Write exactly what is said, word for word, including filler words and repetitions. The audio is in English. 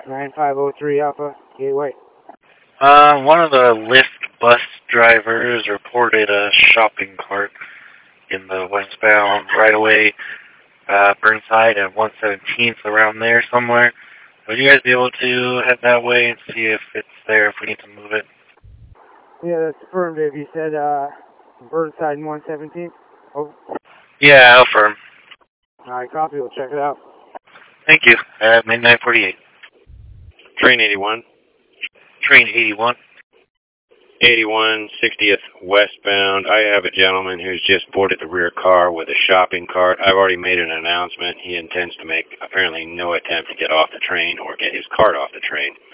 nine five oh three Alpha Gateway. Uh, one of the Lyft bus drivers reported a shopping cart in the westbound right away, uh, Burnside and one seventeenth, around there somewhere. Would you guys be able to head that way and see if it's there, if we need to move it? Yeah, that's affirmed. Have you said uh, Burnside and one seventeenth? Oh. Yeah, affirm. Alright, copy. We'll check it out. Thank you. At midnight forty-eight. Train eighty-one. Train eighty-one. eighty-one sixtieth westbound. I have a gentleman who's just boarded the rear car with a shopping cart. I've already made an announcement. He intends to make apparently no attempt to get off the train or get his cart off the train.